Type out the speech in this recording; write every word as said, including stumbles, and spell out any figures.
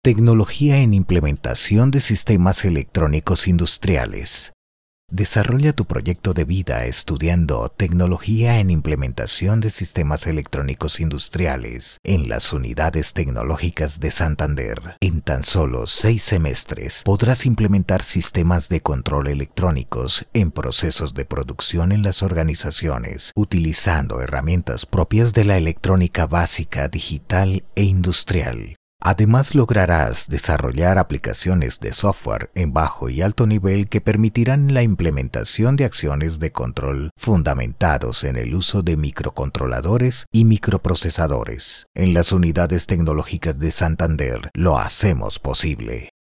Tecnología en implementación de sistemas electrónicos industriales. Desarrolla tu proyecto de vida estudiando Tecnología en implementación de sistemas electrónicos industriales en las unidades tecnológicas de Santander. En tan solo seis semestres podrás implementar sistemas de control electrónicos en procesos de producción en las organizaciones, utilizando herramientas propias de la electrónica básica, digital e industrial. Además, lograrás desarrollar aplicaciones de software en bajo y alto nivel que permitirán la implementación de acciones de control fundamentados en el uso de microcontroladores y microprocesadores. En las unidades tecnológicas de Santander lo hacemos posible.